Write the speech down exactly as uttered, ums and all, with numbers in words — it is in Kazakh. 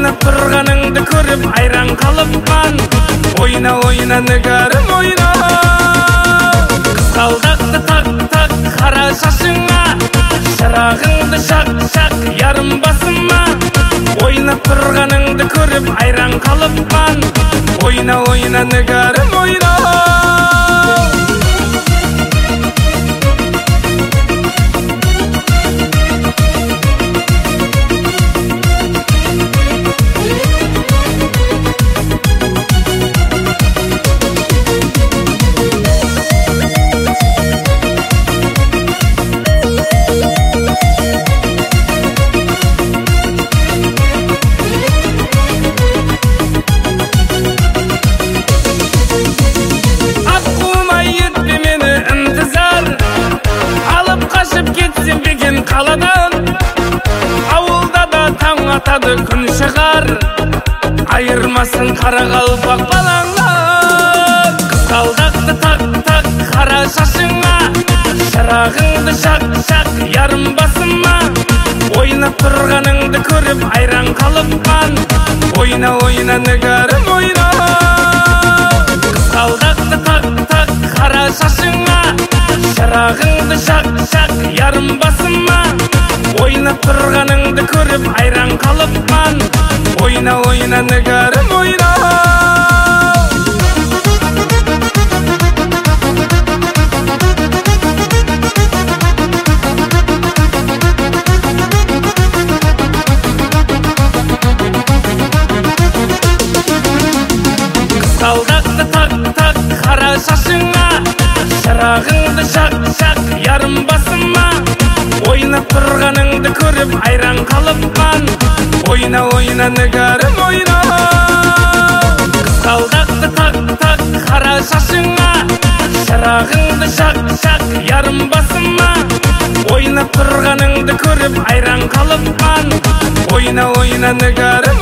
ойнап тұрғаныңды көріп айран қалыппан. Ойна ойна нігәрім ойна, қызғалдақты так так қара шашыңа, шырағыңды шақ шақ ярым басыма. Ойнап тұрғаныңды көріп айран қалыппан. Ойна ойна нігәрім ойна. Қаладан ауылда да таң атады күн шығар, айырмасын қара қалпақ балаңнан. Қызғалдақты так так қара шашыңа, шырағыңды шақ шақ ярым басыма. Ойнап тұрғаныңды көріп айран қалыппан. Ойна ойна нігәрім ойна, қызғалдақты так так қара шашыңа, шырағыңды шақ шақ ярым басыма. Ойнап тұрғаныңды көріп айран қалыппан. Ойна ойна нігәрім ойна. Қызғалдақты так так қара шашыңа, шырағыңды шақ шақ ярым басыма. Ойнап тұрғаныңды көріп айран қалыппан. Ойна ойна нігәрім ойна, қызғалдақты так так қара шашыңа, шырағыңды шақ шақ ярым басыма. Ойнап тұрғаныңды көріп айран қалыппан. Ойна ойна нігәрім